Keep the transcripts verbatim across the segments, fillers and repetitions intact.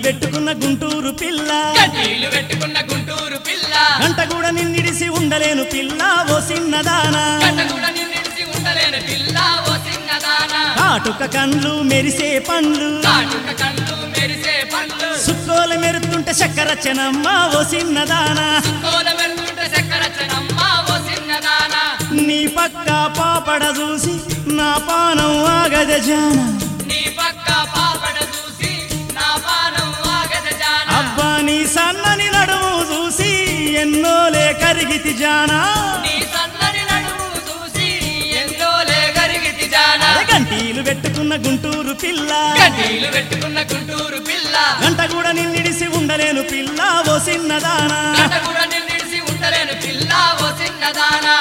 పెట్టుకున్న గుంటూరు పిల్ల గంటీలు పెట్టుకున్న గుంటూరు పిల్ల గంట కూడా నిన్నిడిసి ఉండలేను పిల్ల ఓ సిన్నదానా గంట కూడా నిన్నిడిసి ఉండలేను పిల్ల ఓ సిన్నదానా కాటుక కండ్లు మెరిసే పండ్లు కాటుక కళ్ళు మెరిసే పండ్లు సుక్కోల మెరుతుంటే చక్కరచ్చనమ్మ ఓ సిన్నదానా కోల మెరుతుంటే చక్కరచ్చనమ్మ ఓ సిన్నదానా నీ పక్క పాపడ చూసి నా పానం ఆగద జాన నీ పక్క పాపడ చూసి నా పానం ఆగద జాన అబ్బా నీ సన్నని నడుము చూసి ఎన్నోలే కరిగితి జానా నీ సన్నని నడుము చూసి ఎందోలే గరిగితి జాన గంటీలు పెట్టుకున్న గుంటూరు పిల్ల గంటీలు పెట్టుకున్న గుంటూరు పిల్ల గంట కూడా నిన్నిడిసి ఉండలేను పిల్ల ఓ సిన్నదానా గంట కూడా నిన్నిడిసి ఉండలేను పిల్ల ఓ సిన్నదానా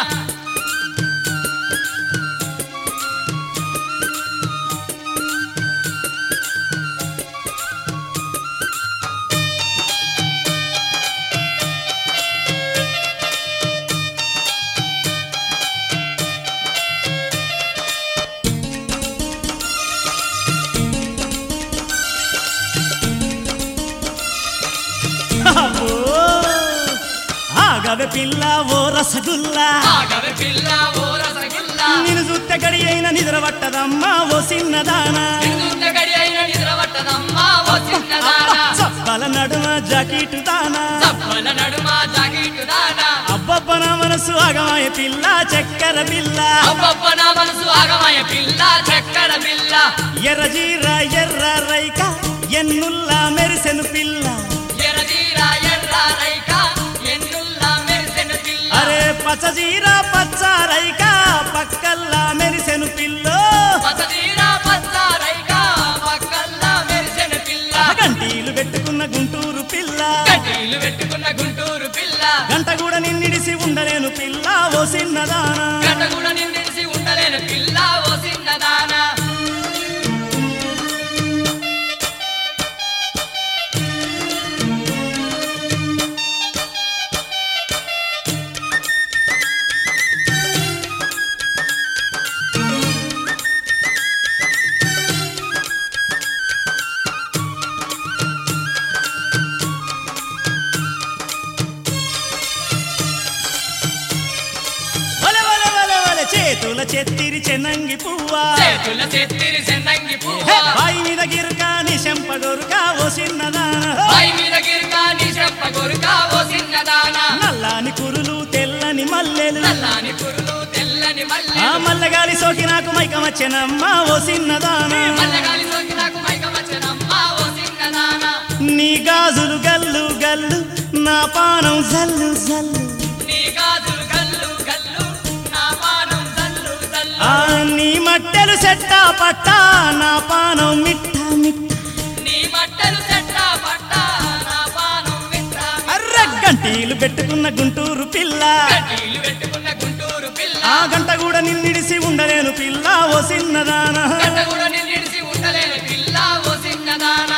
అబ్బో, ఆగవే పిల్ల ఓ రసగుల్లా ఆగవే పిల్ల ఓ రసగుల్లా నిన్ను చూస్తే గడి అయిన నిద్ర పట్టదమ్మా ఓ సిన్నదానా నిన్నున్న గడి అయిన నిద్ర పట్టదమ్మా ఓ సిన్నదానా చప్పల నడుమ జాకెట్ దానా చప్పల నడుమ జాకెట్టు దానా అబ్బబ్బ నా మనసు ఆగమాయ పిల్ల చక్కెర పిల్ల అబ్బబ్బ నా మనసు ఆగమయ పిల్ల చక్కర పిల్ల ఎర్ర జీర ఎర్ర రైక ఎన్నుల్లా మెరిసెను పిల్ల ఎర్రజీర ఎర్ర రైక ఎన్నుల్లా మెరిసెను పిల్ల అరే పచ్చ జీర పచ్చ రైక పక్కల్లా మెరిసెను పిల్ల పచ్చజీర పచ్చ రైక పక్కల్లా మెరిసెను పిల్ల గంటీలు పెట్టుకున్న గుంటూరు పిల్ల గంటీలు పెట్టుకున్న గుంటూరు పిల్ల గంట కూడా నిన్నిడిసి ఉండలేను పిల్ల ఓ సిన్నదానా గంట కూడా నిన్నిడిసి ఉండలేను పిల్ల ఓ సిన్నదానా వలె వలె వలె వలె చేతుల చెత్తిరి చెన్నంగి పువ్వా చేతుల చెత్తిరి చెన్నంగి హే, పువ్వా బాయి మీద గిరుక నీ చెంపగొరుక ఓ సిన్నదానా పై మీద గిరికా నీ చెప్ప కొరుకా ఓ సిన్నదానా నల్లాని కురులు తెల్లని మల్లెలు నల్లాని పురులు తెల్లని మల్లె ఆ మల్లగాలి సోకి నాకు మైకమచ్చనమ్మ ఓ సిన్నదానా మల్లగాలి సోకి నాకు మైకమచ్చనమ్మా ఓ సిన్నదానా నీ గాజులు గల్లు గల్లు నా పానం జల్లు జల్లు నీ గాజులు గల్లు గల్లు నా పానం జల్లు జల్లు ఆ నీ మట్టెలు సెట్టా పట్టా నా పానం మిట్ట మిట్ట నీ బట్టలు చెట్ట పట్ట నా పానం మిట్ట అర్ర గంటీలు పెట్టుకున్న గుంటూరు పిల్ల గంటీలు పెట్టుకున్న గుంటూరు పిల్ల ఆ గంట కూడా నిన్నిడిసి ఉండలేను పిల్ల ఓ సిన్నదానా గంట కూడా నిన్నిడిసి ఉండలేని పిల్ల ఓ సిన్నదానా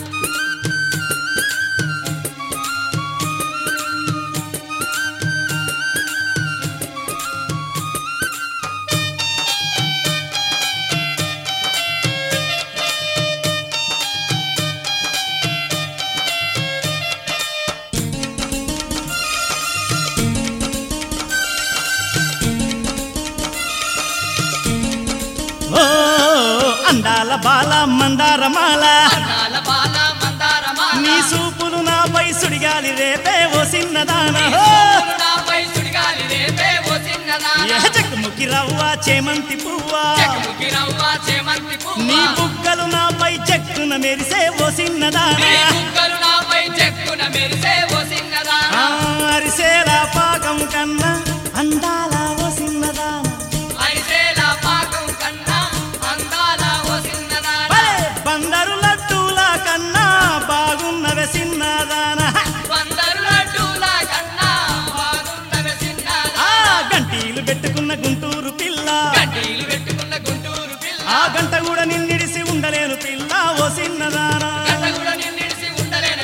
ఓ అందాల బాల మందారమాల అందాల బాల మందారమాల నీ సూపులు నాపై సుడిగాలి రేపే ఓ సిన్నదానా నాపై సుడిగాలి రేపే ఓ సిన్నదానా చెక్కుముకి రవ్వ చేమంతి పువ్వా చెక్కుముకి రవ్వ చేమంతి పువ్వ నీ బుగ్గలు నాపై చెక్కున మెరిసే ఓ సిన్నదానా నీ బుగ్గలు నాపై చెక్కున మెరిసే ఓ సిన్నదానా ఆ అరిసేల పాకం కన్నా అందాల ఓ సిన్నదానా ఐదేల పాకం కన్నా అందాల ఓ సిన్నదానా భలే బందరు లడ్డూల కన్నా బాగున్నవే సిన్నదానా వందరు లడ్డూల కన్నా బాగున్నవే సిన్నదానా ఆ గంటీలు పెట్టుకున్న గుంటూరు పిల్ల గంటీలు పెట్టుకున్న గుంటూరు పిల్ల ఆ గంట కూడా నిన్నిడిసి ఉండలేను పిల్ల ఓ సిన్నదానా గంట కూడా నిన్నిడిసి ఉండలేని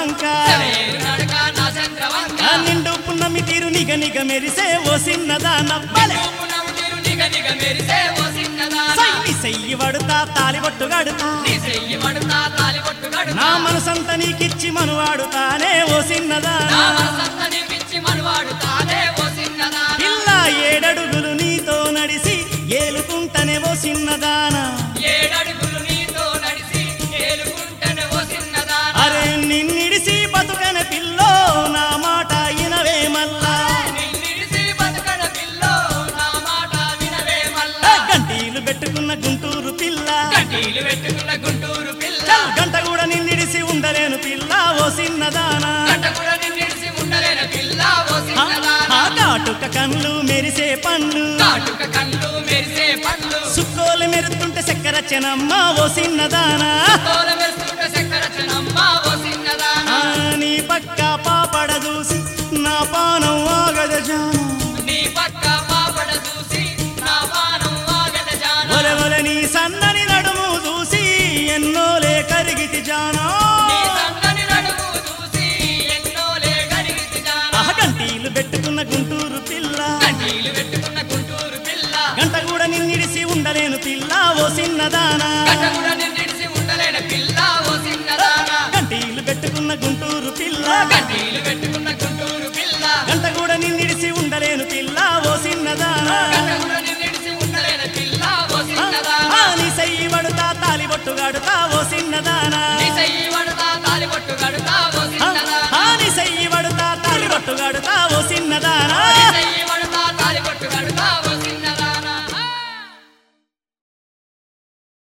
చంద్రవంక సెలయేరు నడక నా చంద్రవంక ఆ నిండు పున్నమి తీరు నిగ నిగ మెరిసే ఓ సిన్నదాన బలే పునః తీరు నిగ నిగ మెరిసే ఓ సిన్నదాన సై సెయ్యి వడుతా తాలిబొట్టు గడుతా నీ చెయ్యి పడుతా తాలి పట్టు గడుతా నా మనసంత నీకిచ్చి మనువాడుతానే ఓ సిన్నదాన నా మనసంతా నీకిచ్చి మనవాడుతానే ఓ సిన్నదాన పిల్ల ఏడడుగులు నీతో నడిసి ఏలుకుంటనే ఓ సిన్నదాన ఏడడుగులు నీతో నడిచి ఏలుకుంటనే ఓ సిన్నదాన అరే నిన్నిడిసి బతుకన పిల్లో నా మాట ఇనవే మల్లా నిన్నిడిసి బతుకన పిల్లో నా మాట వినవే ఏ మల్లా గంటీలు పెట్టుకున్న గుంటూరు పిల్ల కడ్డీలు పెట్టుకున్న గుంటూరు పిల్ల చల్ గంట కూడా నిన్నిడిసి ఉండలేను పిల్ల ఓ సిన్నదాన గంట కూడా నిన్నిడిసి ఉండలేని పిల్ల ఓ ఆ సిన్నదాన కాటుక కళ్ళు మెరిసే పండ్లు కాటుక కళ్ళు మెరిసే పండ్లు సుక్కోలు మెరుతుంటే చక్కెర చెనమ్మ ఓ సిన్నదాన తోల మెరుస్తుంటే చక్కెర చెనమ్మ ఓ సిన్నదాన ఆ నీ పక్క పాపడ చూసి నా పానం ఆగద జాను నీ పక్క పాపడ చూసి నా పానం ఆగద జాన ఒలె ఒలె నీ సన్నని నడుము చూసి ఎన్నోలే కరిగితి జానా నీ సన్నని నడుము చూసి ఎన్నోలే గరిగితి జాన ఆహ గంటీలు పెట్టుకున్న గుంటూరు పిల్ల కడ్డీలు పెట్టుకున్న గుంటూరు పిల్ల గంట కూడా నిన్నిడిసి ఉండలేను పిల్ల ఓ సిన్నదాన గంట కూడా నిన్నిడిసి ఉండలేని పిల్ల ఓ సిన్నదాన గంటీలు పెట్టుకున్న గుంటూరు పిల్ల కడ్డీలు పెట్టుకున్న గుంటూరు పిల్ల గంట కూడా నిన్నిడిసి ఉండలేను పిల్ల ఓ సిన్నదాన గంట కూడా నిన్నిడిసి ఉండలేని పిల్ల ఓ సిన్నదాన ఆ నీ సయ్యి వడుతా తాలిబొట్టు గడుతా ఓ సిన్నదాన నీ చెయ్యి పడుతా